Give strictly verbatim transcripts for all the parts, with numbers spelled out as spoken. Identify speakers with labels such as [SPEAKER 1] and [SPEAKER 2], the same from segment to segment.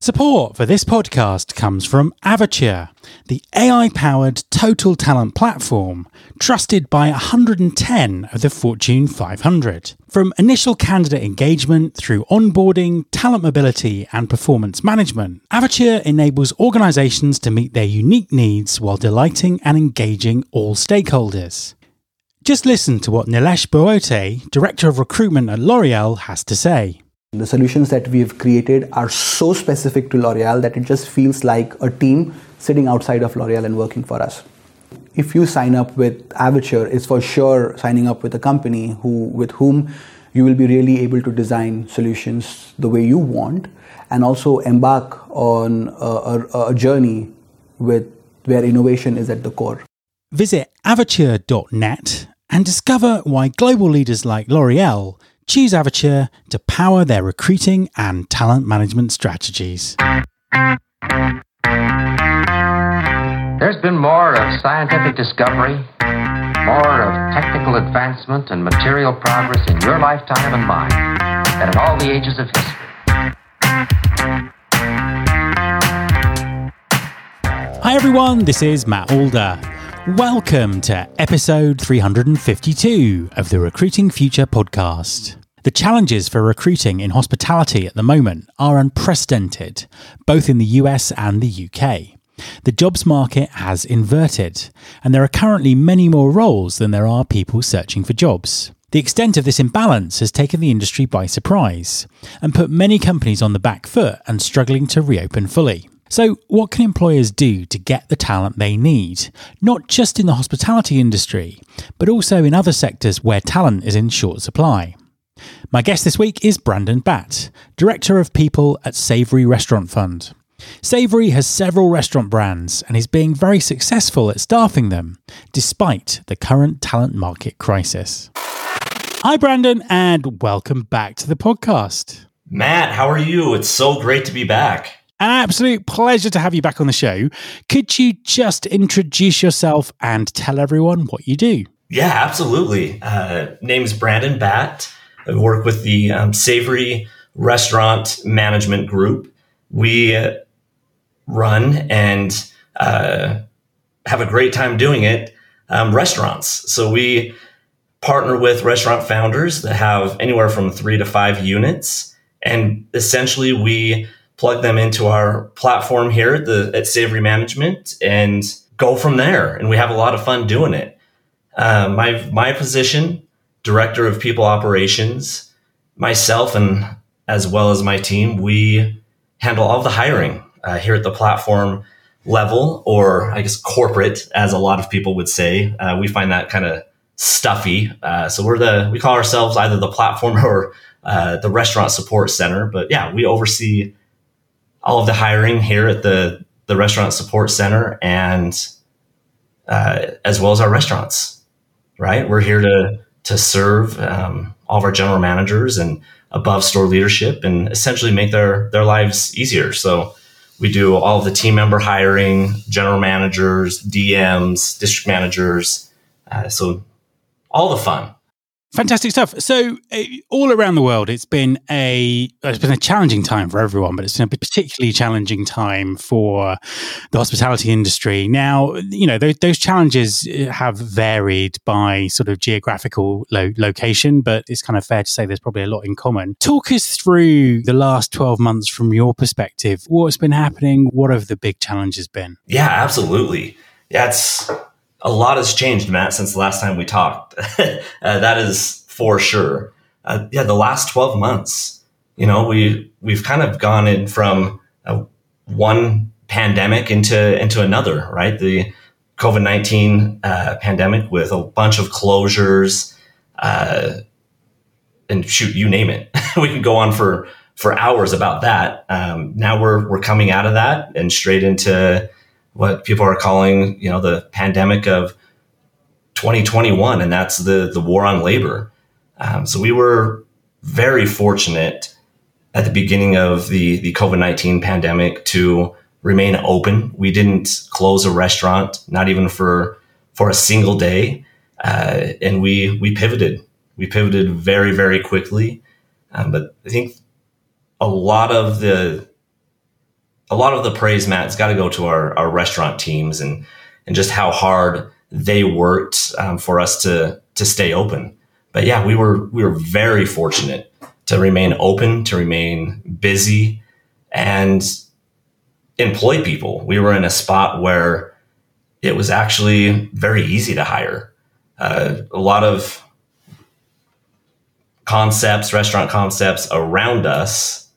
[SPEAKER 1] Support for this podcast comes from Avature, the A I-powered total talent platform trusted by one hundred ten of the Fortune five hundred. From initial candidate engagement through onboarding, talent mobility, and performance management, Avature enables organizations to meet their unique needs while delighting and engaging all stakeholders. Just listen to what Nilesh Boate, Director of Recruitment at L'Oréal, has to say.
[SPEAKER 2] The solutions that we've created are so specific to L'Oréal that it just feels like a team sitting outside of L'Oréal and working for us. If you sign up with Avature, it's for sure signing up with a company who, with whom you will be really able to design solutions the way you want and also embark on a, a, a journey with where innovation is at the core.
[SPEAKER 1] Visit avature dot net and discover why global leaders like L'Oréal choose Avature to power their recruiting and talent management strategies.
[SPEAKER 3] There's been more of scientific discovery, more of technical advancement and material progress in your lifetime and mine than in all the ages of history.
[SPEAKER 1] Hi everyone, this is Matt Alder. Welcome to episode three hundred fifty-two of the Recruiting Future podcast. The challenges for recruiting in hospitality at the moment are unprecedented, both in the U S and the U K. The jobs market has inverted, and there are currently many more roles than there are people searching for jobs. The extent of this imbalance has taken the industry by surprise and put many companies on the back foot and struggling to reopen fully. So what can employers do to get the talent they need, not just in the hospitality industry, but also in other sectors where talent is in short supply? My guest this week is Brandon Batt, Director of People at Savory Restaurant Fund. Savory has several restaurant brands and is being very successful at staffing them, despite the current talent market crisis. Hi Brandon, and welcome back to the podcast.
[SPEAKER 4] Matt, how are you? It's so great to be back.
[SPEAKER 1] An absolute pleasure to have you back on the show. Could you just introduce yourself and tell everyone what you do?
[SPEAKER 4] Yeah, absolutely. Uh, name's Brandon Batt. I work with the um, Savory Restaurant Management Group. We uh, run and uh, have a great time doing it, um, restaurants. So we partner with restaurant founders that have anywhere from three to five units. And essentially we plug them into our platform here at the at Savory Management and go from there. And we have a lot of fun doing it. Uh, my my position, Director of People Operations, myself and as well as my team, we handle all of the hiring uh, here at the platform level, or I guess corporate, as a lot of people would say. Uh, we find that kind of stuffy. Uh, so we're the we call ourselves either the platform or uh, the restaurant support center. But yeah, we oversee all of the hiring here at the, the restaurant support center and uh, as well as our restaurants, right? We're here to to serve um, all of our general managers and above store leadership and essentially make their, their lives easier. So we do all of the team member hiring, general managers, D Ms, district managers. Uh, so all the fun.
[SPEAKER 1] Fantastic stuff. So uh, all around the world, it's been a it's been a challenging time for everyone, but it's been a particularly challenging time for the hospitality industry. Now, you know, those, those challenges have varied by sort of geographical lo- location, but it's kind of fair to say there's probably a lot in common. Talk us through the last twelve months from your perspective. What's been happening? What have the big challenges been?
[SPEAKER 4] Yeah, absolutely. Yeah, it's... A lot has changed, Matt, since the last time we talked. uh, that is for sure. Uh, yeah, the last twelve months, you know, we, we've kind of gone in from uh, one pandemic into, into another, right? The COVID nineteen uh, pandemic with a bunch of closures uh, and shoot, you name it. We can go on for, for hours about that. Um, now we're, we're coming out of that and straight into what people are calling, you know, the pandemic of twenty twenty-one, and that's the the war on labor. Um, so we were very fortunate at the beginning of the the COVID nineteen pandemic to remain open. We didn't close a restaurant, not even for for a single day, uh, and we we pivoted. We pivoted very very quickly. Um, but I think a lot of the a lot of the praise, Matt, has got to go to our, our restaurant teams and, and just how hard they worked um, for us to, to stay open. But yeah, we were, we were very fortunate to remain open, to remain busy and employ people. We were in a spot where it was actually very easy to hire. Uh, a lot of concepts, restaurant concepts around us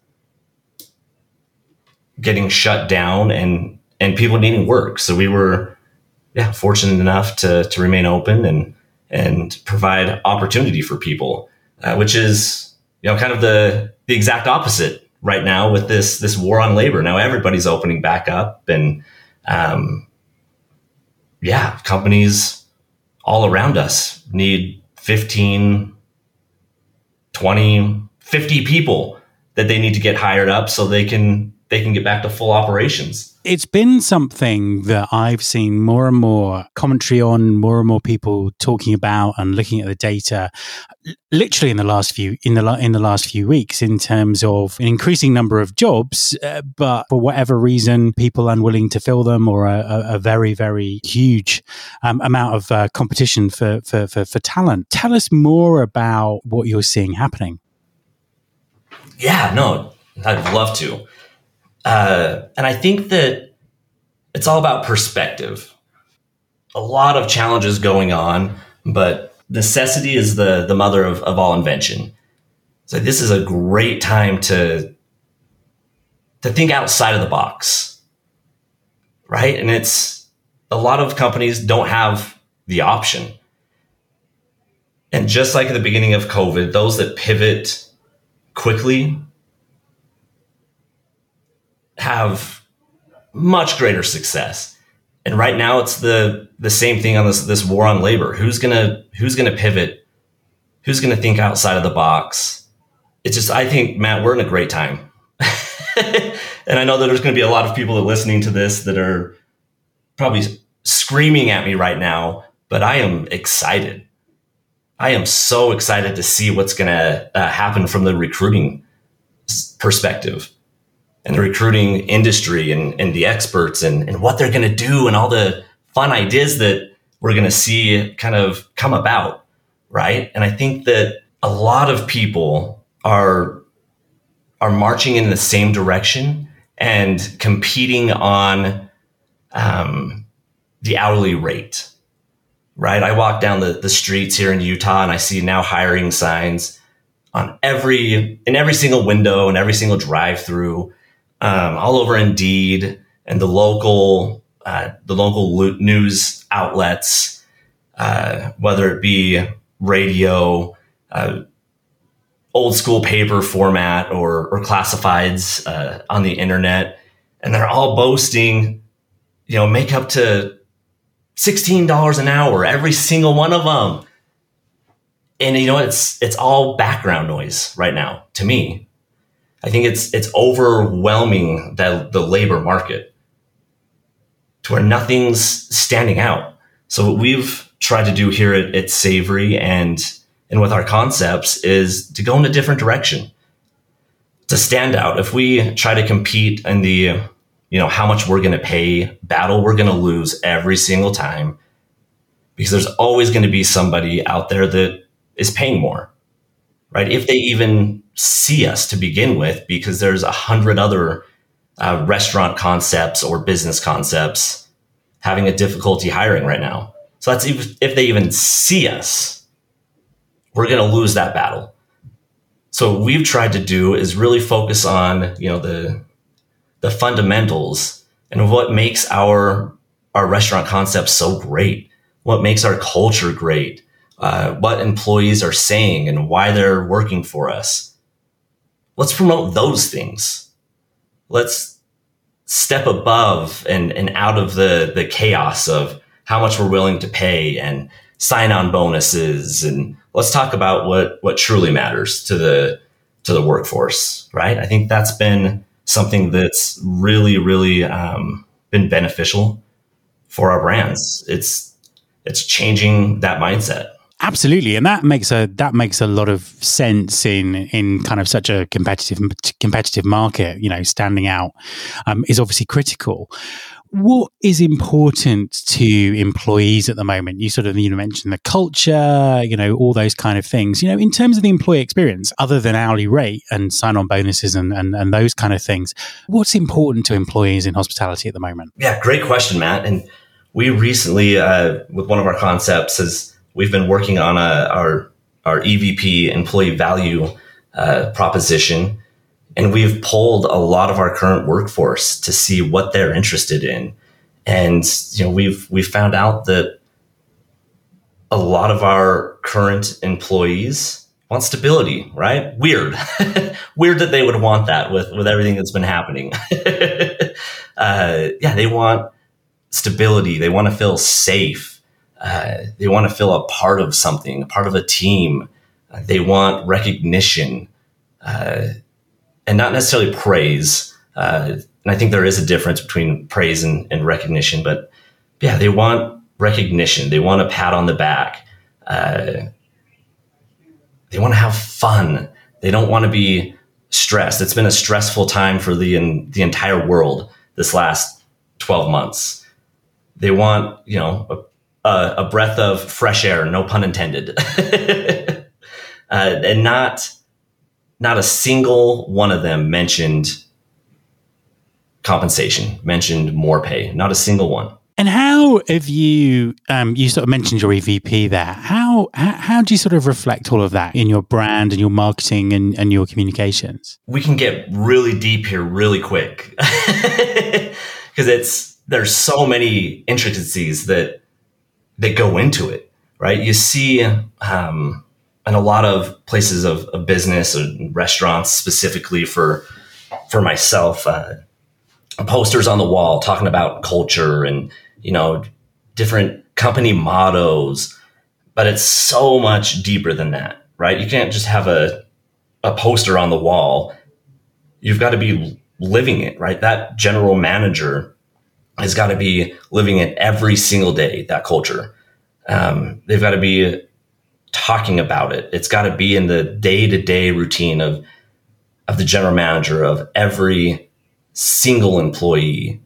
[SPEAKER 4] getting shut down and, and people needing work. So we were, yeah, fortunate enough to, to remain open and, and provide opportunity for people, uh, which is, you know, kind of the, the exact opposite right now with this, this war on labor. Now everybody's opening back up and, um, yeah, companies all around us need fifteen, twenty, fifty people that they need to get hired up so they can they can get back to full operations.
[SPEAKER 1] It's been something that I've seen more and more commentary on, more and more people talking about and looking at the data, literally in the last few in the in the last few weeks, in terms of an increasing number of jobs, uh, but for whatever reason, people unwilling to fill them, or a, a, a very very huge um, amount of uh, competition for, for for for talent. Tell us more about what you're seeing happening.
[SPEAKER 4] Yeah, no, I'd love to. Uh, and I think that it's all about perspective. A lot of challenges going on, but necessity is the, the mother of, of all invention. So this is a great time to, to think outside of the box, right? And it's, a lot of companies don't have the option. And just like at the beginning of COVID, those that pivot quickly have much greater success. And right now it's the the same thing on this this war on labor. Who's gonna who's gonna pivot? Who's gonna think outside of the box? It's just, I think, Matt, we're in a great time. And I know that there's gonna be a lot of people that are listening to this that are probably screaming at me right now, but I am excited. I am so excited to see what's gonna uh, happen from the recruiting perspective. And the recruiting industry and, and the experts and, and what they're going to do and all the fun ideas that we're going to see kind of come about, right? And I think that a lot of people are, are marching in the same direction and competing on um, the hourly rate, right? I walk down the, the streets here in Utah and I see now hiring signs on every, in every single window and every single drive-through. Um, all over Indeed and the local, uh, the local news outlets, uh, whether it be radio, uh, old school paper format or, or classifieds, uh, on the internet. And they're all boasting, you know, make up to sixteen dollars an hour, every single one of them. And you know, it's, it's all background noise right now to me. I think it's it's overwhelming the, the labor market to where nothing's standing out. So what we've tried to do here at, at Savory and and with our concepts is to go in a different direction, to stand out. If we try to compete in the, you know, how much we're going to pay battle, we're going to lose every single time, because there's always going to be somebody out there that is paying more, right? If they even see us to begin with, because there's a hundred other uh, restaurant concepts or business concepts having a difficulty hiring right now. So that's if, if they even see us, we're going to lose that battle. So what we've tried to do is really focus on, you know, the the fundamentals and what makes our our restaurant concept so great, what makes our culture great, uh, what employees are saying and why they're working for us. Let's promote those things. Let's step above and, and out of the, the chaos of how much we're willing to pay and sign-on bonuses. And let's talk about what, what truly matters to the, to the workforce, right? I think that's been something that's really, really um, been beneficial for our brands. It's, it's changing that mindset.
[SPEAKER 1] Absolutely, and that makes a that makes a lot of sense in in kind of such a competitive competitive market. You know, standing out um, is obviously critical. What is important to employees at the moment? You sort of you mentioned the culture, you know, all those kind of things. You know, in terms of the employee experience, other than hourly rate and sign-on bonuses and, and and those kind of things, what's important to employees in hospitality at the moment?
[SPEAKER 4] Yeah, great question, Matt. And we recently, uh, with one of our concepts, is we've been working on a, our our E V P employee value uh, proposition, and we've polled a lot of our current workforce to see what they're interested in. And you know, we've we've found out that a lot of our current employees want stability, right? Weird, weird that they would want that with with everything that's been happening. uh, yeah, they want stability. They want to feel safe. Uh, they want to feel a part of something, a part of a team. Uh, they want recognition, uh, and not necessarily praise. Uh, and I think there is a difference between praise and, and recognition. But yeah, they want recognition. They want a pat on the back. Uh, they want to have fun. They don't want to be stressed. It's been a stressful time for the in, the entire world this last twelve months. They want, you know, a Uh, a breath of fresh air, no pun intended, uh, and not not a single one of them mentioned compensation, mentioned more pay. Not a single one.
[SPEAKER 1] And how have you? Um, you sort of mentioned your E V P there. How, how how do you sort of reflect all of that in your brand and your marketing and, and your communications?
[SPEAKER 4] We can get really deep here really quick because it's there's so many intricacies that. that go into it, right? You see um, in a lot of places of, of business or restaurants, specifically for for myself, uh, posters on the wall talking about culture and, you know, different company mottos, but it's so much deeper than that, right? You can't just have a, a poster on the wall. You've got to be living it, right? That general manager has got to be living it every single day, that culture. Um, they've got to be talking about it. It's got to be in the day-to-day routine of, of the general manager, of every single employee.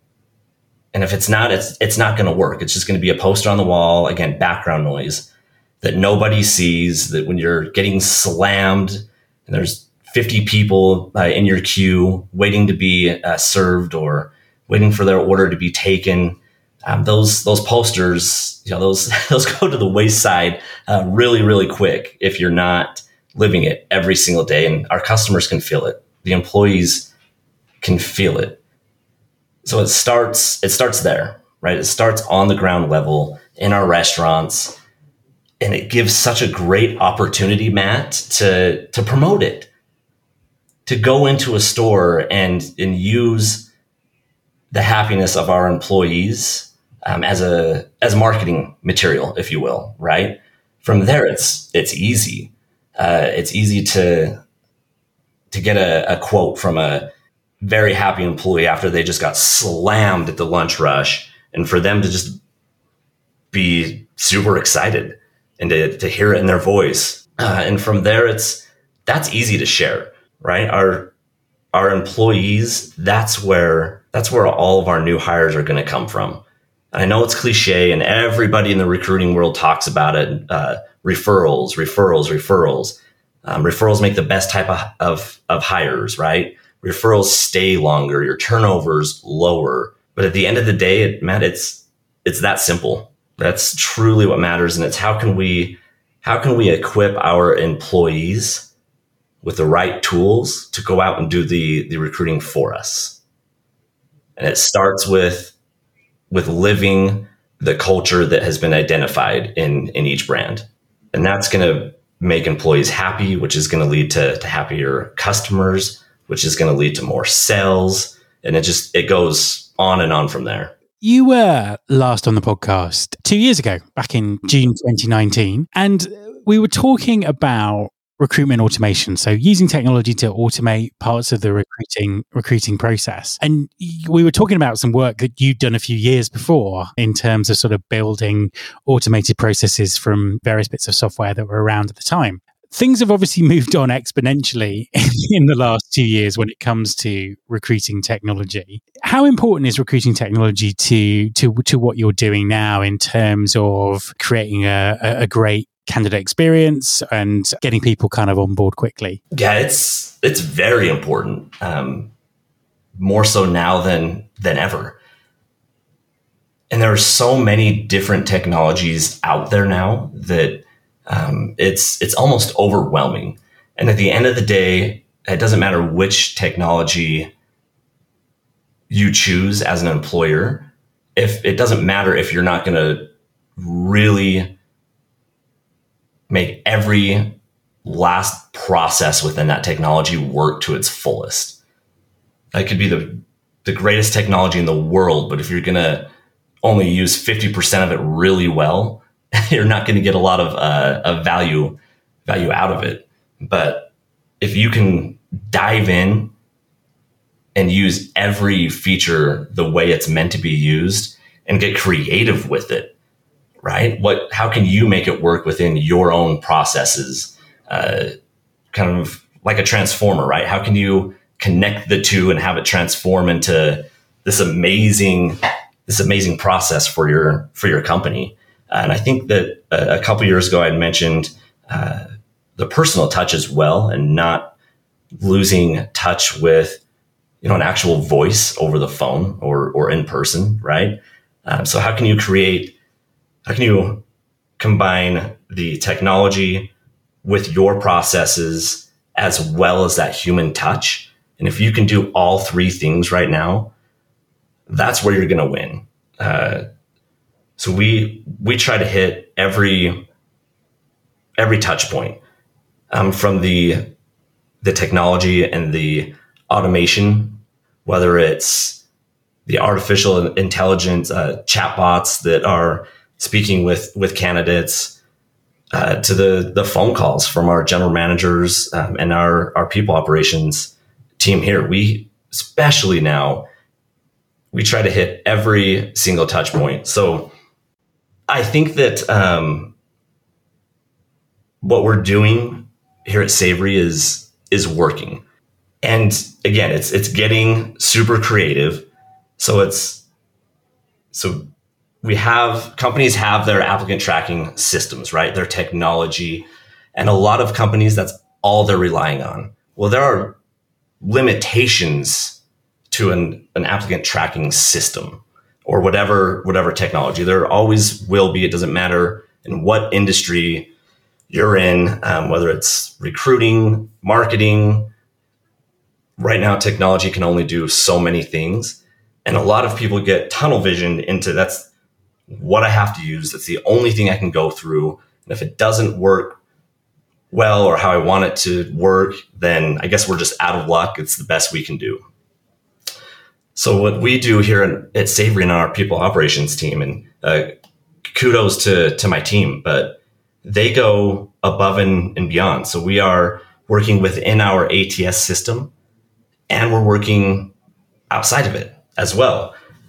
[SPEAKER 4] And if it's not, it's it's not going to work. It's just going to be a poster on the wall, again, background noise that nobody sees, that when you're getting slammed and there's fifty people uh, in your queue waiting to be uh, served or waiting for their order to be taken. Um, those those posters, you know, those those go to the wayside uh, really, really quick if you're not living it every single day. And our customers can feel it. The employees can feel it. So it starts it starts there, right? It starts on the ground level in our restaurants, and it gives such a great opportunity, Matt, to to promote it, to go into a store and and use the happiness of our employees um, as a as marketing material, if you will, right? From there, it's it's easy. Uh, it's easy to to get a, a quote from a very happy employee after they just got slammed at the lunch rush, and for them to just be super excited and to, to hear it in their voice. Uh, and from there, it's that's easy to share, right? Our our employees, that's where that's where all of our new hires are going to come from. And I know it's cliche, and everybody in the recruiting world talks about it. Uh, referrals, referrals, referrals. Um, referrals make the best type of, of of hires, right? Referrals stay longer, your turnover's lower. But at the end of the day, it, Matt, it's it's that simple. That's truly what matters, and it's how can we how can we equip our employees with the right tools to go out and do the the recruiting for us. And it starts with with living the culture that has been identified in in each brand. And that's going to make employees happy, which is going to lead to, to happier customers, which is going to lead to more sales. And it just, it goes on and on from there.
[SPEAKER 1] You were last on the podcast two years ago, back in June twenty nineteen. And we were talking about recruitment automation. So using technology to automate parts of the recruiting recruiting process. And we were talking about some work that you'd done a few years before in terms of sort of building automated processes from various bits of software that were around at the time. Things have obviously moved on exponentially in the last two years when it comes to recruiting technology. How important is recruiting technology to to to what you're doing now in terms of creating a, a great candidate experience and getting people kind of on board quickly?
[SPEAKER 4] Yeah, it's it's very important, um, more so now than than ever. And there are so many different technologies out there now that um, it's it's almost overwhelming. And at the end of the day, it doesn't matter which technology you choose as an employer. If it doesn't matter if you're not going to really make every last process within that technology work to its fullest. That could be the, the greatest technology in the world, but if you're going to only use fifty percent of it really well, you're not going to get a lot of, uh, of value, value out of it. But if you can dive in and use every feature the way it's meant to be used and get creative with it, right? What? How can you make it work within your own processes? Uh, kind of like a transformer, right? How can you connect the two and have it transform into this amazing, this amazing process for your for your company? Uh, and I think that a, a couple of years ago I had mentioned uh, the personal touch as well, and not losing touch with you know an actual voice over the phone or or in person, right? Um, so how can you create How can you combine the technology with your processes as well as that human touch? And if you can do all three things right now, that's where you're going to win. Uh, so we we try to hit every every touch point, um, from the the technology and the automation, whether it's the artificial intelligence uh, chatbots that are speaking with with candidates, uh, to the the phone calls from our general managers um, and our our people operations team here. We, especially now, we try to hit every single touch point. So I think that um, what we're doing here at Savory is is working. And again, it's it's getting super creative. So it's so. We have, companies have their applicant tracking systems, right? Their technology. And a lot of companies, that's all they're relying on. Well, there are limitations to an, an applicant tracking system or whatever, whatever technology. There always will be. It doesn't matter in what industry you're in, um, whether it's recruiting, marketing. Right now, technology can only do so many things. And a lot of people get tunnel vision into that's what I have to use. That's the only thing I can go through. And if it doesn't work well or how I want it to work, then I guess we're just out of luck. It's the best we can do. So what we do here at Savory and our people operations team, and uh, kudos to, to my team, but they go above and, and beyond. So we are working within our A T S system, and we're working outside of it as well.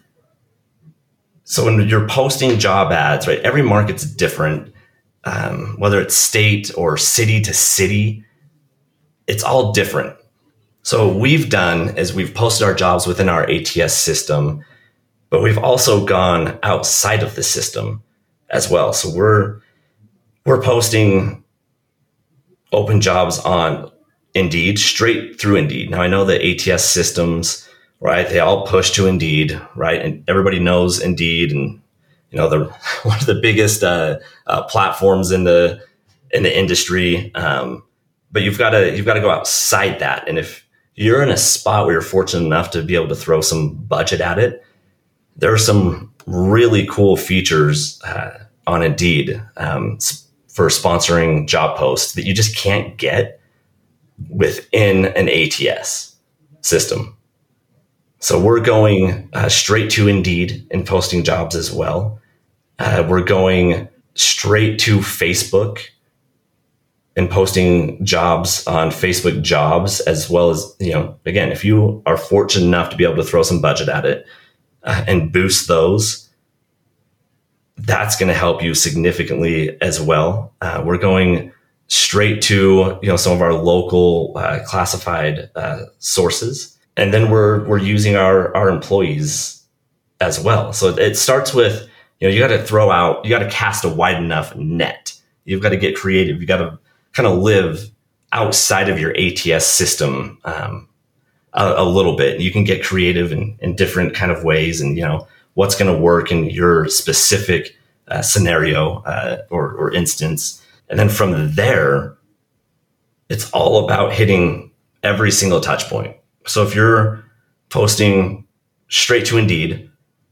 [SPEAKER 4] So when you're posting job ads, right, every market's different, um, whether it's state or city to city, it's all different. So what we've done is we've posted our jobs within our A T S system, but we've also gone outside of the system as well. So we're we're posting open jobs on Indeed, straight through Indeed. Now I know the A T S systems, right? They all push to Indeed, right? And everybody knows Indeed, and you know they're one of the biggest uh, uh, platforms in the in the industry. Um, but you've got to you've got to go outside that. And if you're in a spot where you're fortunate enough to be able to throw some budget at it, there are some really cool features uh, on Indeed um, for sponsoring job posts that you just can't get within an A T S system. So we're going uh, straight to Indeed and posting jobs as well. Uh, we're going straight to Facebook and posting jobs on Facebook Jobs, as well as, you know, again, if you are fortunate enough to be able to throw some budget at it uh, and boost those, that's going to help you significantly as well. Uh, we're going straight to, you know, some of our local uh, classified uh, sources, and then we're we're using our our employees as well. So it starts with, you know, you got to throw out, you got to cast a wide enough net. You've got to get creative. You got to kind of live outside of your A T S system um, a, a little bit. You can get creative in, in different kind of ways, and, you know, what's going to work in your specific uh, scenario uh, or, or instance. And then from there, it's all about hitting every single touch point. So if you're posting straight to Indeed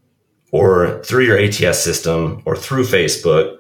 [SPEAKER 4] or through your A T S system or through Facebook,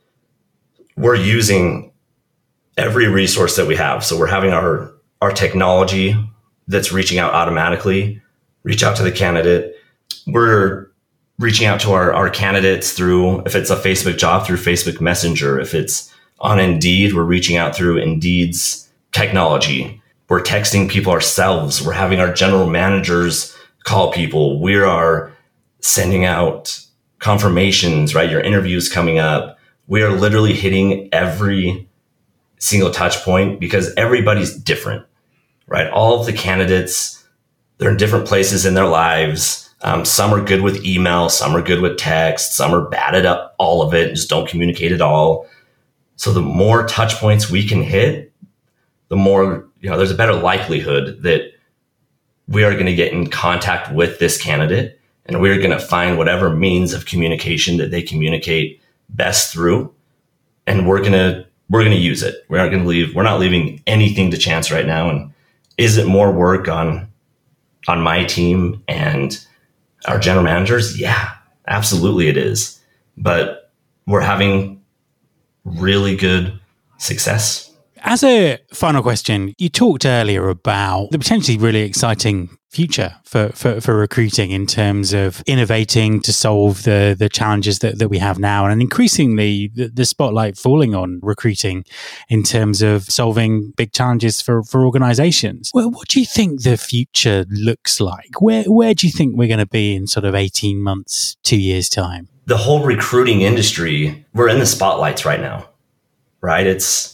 [SPEAKER 4] we're using every resource that we have. So we're having our, our technology that's reaching out automatically, reach out to the candidate. We're reaching out to our, our candidates through, if it's a Facebook job, through Facebook Messenger. If it's on Indeed, we're reaching out through Indeed's technology. We're texting people ourselves. We're having our general managers call people. We are sending out confirmations, right? Your interview's coming up. We are literally hitting every single touch point because everybody's different, right? All of the candidates, they're in different places in their lives. Um, some are good with email. Some are good with text. Some are bad at up all of it, just don't communicate at all. So the more touch points we can hit, the more, you know, there's a better likelihood that we are going to get in contact with this candidate, and we're going to find whatever means of communication that they communicate best through. And we're going to, we're going to use it. We aren't going to leave, we're not leaving anything to chance right now. And is it more work on, on my team and our general managers? Yeah, absolutely it is. But we're having really good success.
[SPEAKER 1] As a final question, you talked earlier about the potentially really exciting future for, for, for recruiting in terms of innovating to solve the, the challenges that, that we have now, and increasingly the, the spotlight falling on recruiting in terms of solving big challenges for, for organizations. Well, what do you think the future looks like? Where, where do you think we're going to be in sort of eighteen months, two years time?
[SPEAKER 4] The whole recruiting industry, we're in the spotlights right now, right? It's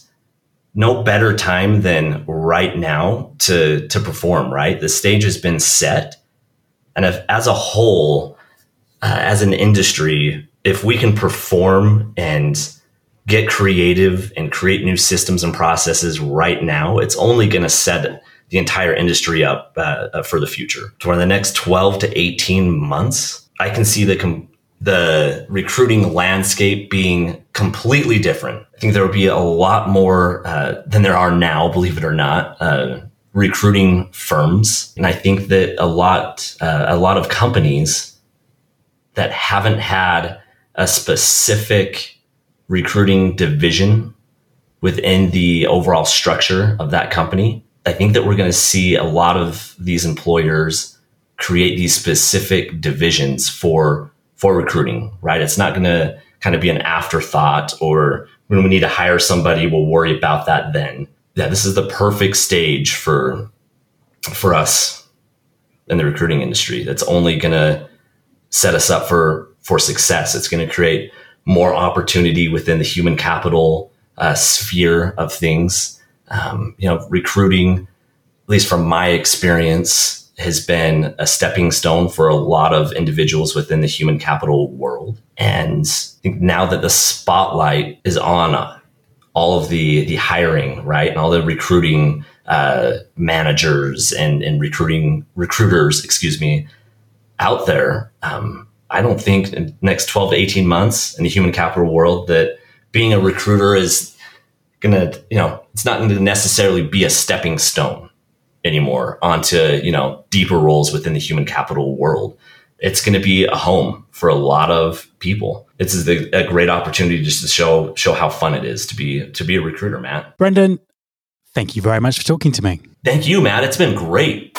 [SPEAKER 4] no better time than right now to, to perform, right? The stage has been set. And if, as a whole, uh, as an industry, if we can perform and get creative and create new systems and processes right now, it's only going to set the entire industry up uh, for the future. So in the next twelve to eighteen months, I can see the com- the recruiting landscape being completely different. I think there will be a lot more uh, than there are now, believe it or not, uh, recruiting firms. And I think that a lot, uh, a lot of companies that haven't had a specific recruiting division within the overall structure of that company, I think that we're going to see a lot of these employers create these specific divisions for for recruiting, right? It's not going to kind of be an afterthought, or when we need to hire somebody, we'll worry about that then. Yeah, this is the perfect stage for, for us in the recruiting industry. That's only going to set us up for, for success. It's going to create more opportunity within the human capital uh, sphere of things. Um, you know, recruiting, at least from my experience, has been a stepping stone for a lot of individuals within the human capital world. And I think now that the spotlight is on all of the, the hiring, right, and all the recruiting uh, managers and, and recruiting recruiters, excuse me, out there, um, I don't think in the next twelve to eighteen months in the human capital world that being a recruiter is going to, you know, it's not going to necessarily be a stepping stone anymore onto, you know, deeper roles within the human capital world. It's going to be a home for a lot of people. It's a, a great opportunity just to show show how fun it is to be to be a recruiter, Matt.
[SPEAKER 1] Brendan, thank you very much for talking to me.
[SPEAKER 4] Thank you, Matt. It's been great.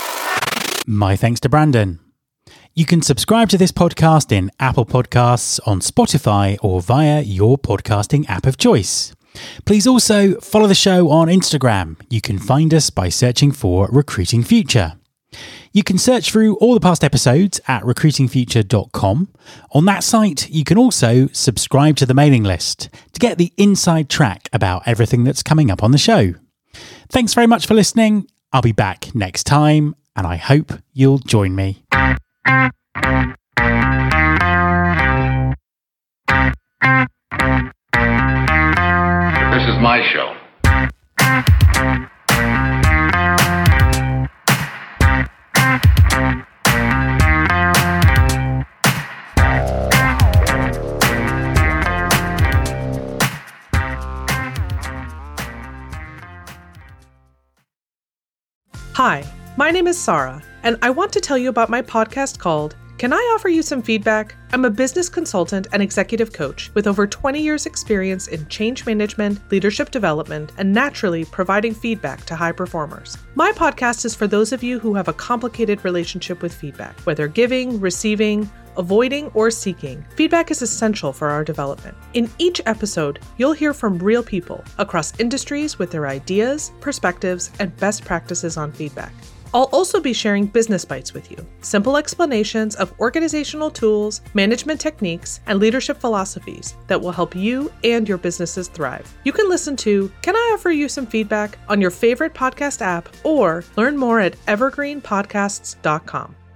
[SPEAKER 1] My thanks to Brandon. You can subscribe to this podcast in Apple Podcasts, on Spotify, or via your podcasting app of choice. Please also follow the show on Instagram. You can find us by searching for Recruiting Future. You can search through all the past episodes at recruiting future dot com. On that site, you can also subscribe to the mailing list to get the inside track about everything that's coming up on the show. Thanks very much for listening. I'll be back next time, and I hope you'll join me.
[SPEAKER 5] This is my show.
[SPEAKER 6] Hi, my name is Sarah, and I want to tell you about my podcast called Can I Offer You Some Feedback? I'm a business consultant and executive coach with over twenty years experience in change management, leadership development, and naturally providing feedback to high performers. My podcast is for those of you who have a complicated relationship with feedback, whether giving, receiving, avoiding, or seeking. Feedback is essential for our development. In each episode, you'll hear from real people across industries with their ideas, perspectives, and best practices on feedback. I'll also be sharing business bites with you, simple explanations of organizational tools, management techniques, and leadership philosophies that will help you and your businesses thrive. You can listen to Can I Offer You Some Feedback on your favorite podcast app or learn more at evergreen podcasts dot com.